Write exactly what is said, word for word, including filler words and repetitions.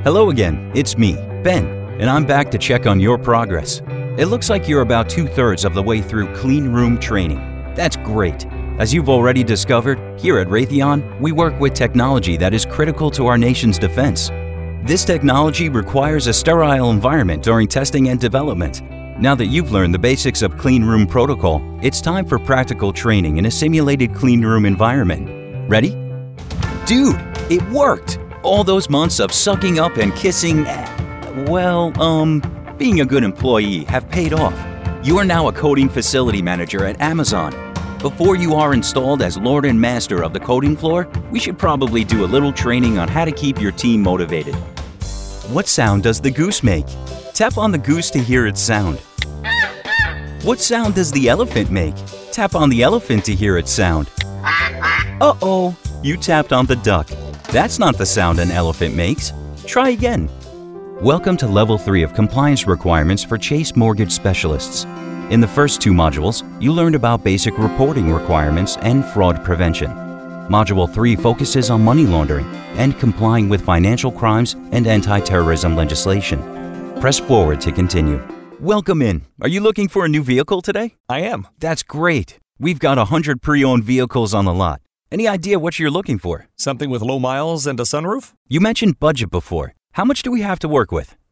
Hello again, it's me, Ben, and I'm back to check on your progress. It looks like you're about two-thirds of the way through clean room training. That's great. As you've already discovered, here at Raytheon, we work with technology that is critical to our nation's defense. This technology requires a sterile environment during testing and development. Now that you've learned the basics of clean room protocol, it's time for practical training in a simulated clean room environment. Ready? Dude, it worked! All those months of sucking up and kissing, well, um, being a good employee have paid off. You are now a coding facility manager at Amazon. Before you are installed as Lord and Master of the coding floor, we should probably do a little training on how to keep your team motivated. What sound does the goose make? Tap on the goose to hear its sound. What sound does the elephant make? Tap on the elephant to hear its sound. Uh-oh, you tapped on the duck. That's not the sound an elephant makes. Try again. Welcome to Level three of Compliance Requirements for Chase Mortgage Specialists. In the first two modules, you learned about basic reporting requirements and fraud prevention. Module three focuses on money laundering and complying with financial crimes and anti-terrorism legislation. Press forward to continue. Welcome in. Are you looking for a new vehicle today? I am. That's great. We've got one hundred pre-owned vehicles on the lot. Any idea what you're looking for? Something with low miles and a sunroof? You mentioned budget before. How much do we have to work with?